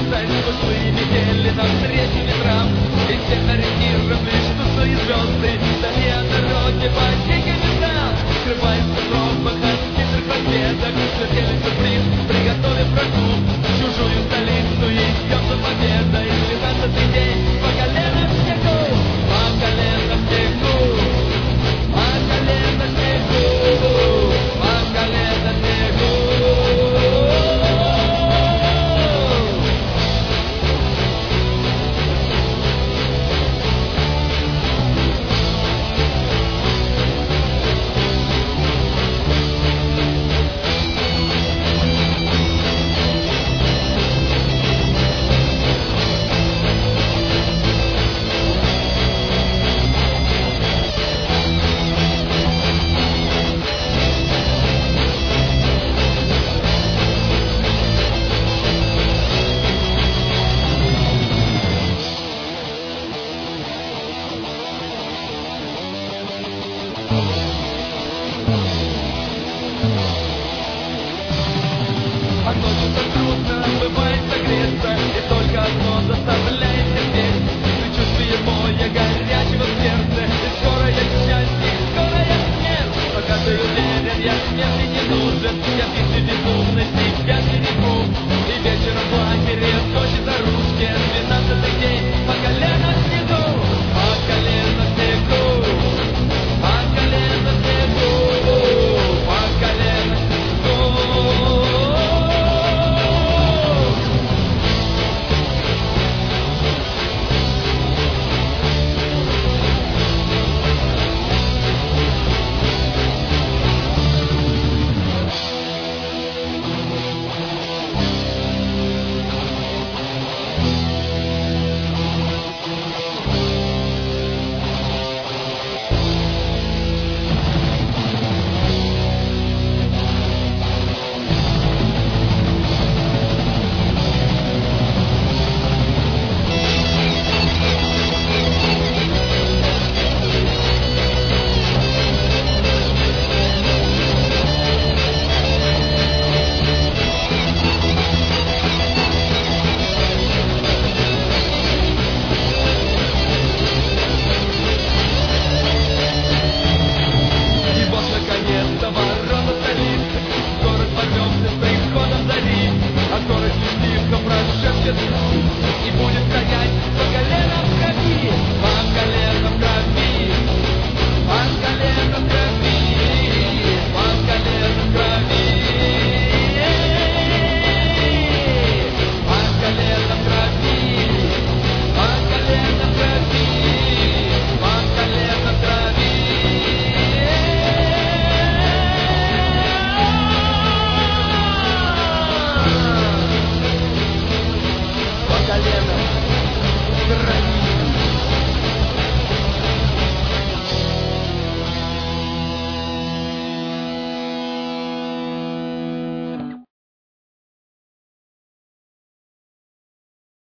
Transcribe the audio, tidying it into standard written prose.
Сквозь злые метели навстречу ветрам, и всех ориентированы, что свои звезды вдали от дороги по диким местам. Скрывается в тропах от хитрых разведок, слетели сюрприз, приготовив врагу чужую столицу, и идем за победой. 12-й день по колено в снегу, по колено в снегу, по колено в снегу, по колено в снегу. Относится трудно, бывает согреться, и только одно заставляет терпеть. Предчувствие боя горячего в сердце, и скорое счастье, и скорая смерть. Пока ты уверен, я смерти не нужен, я в битве безумности, я берегу. И вечером в лагере точит оружие, 12-й день по колено в снегу.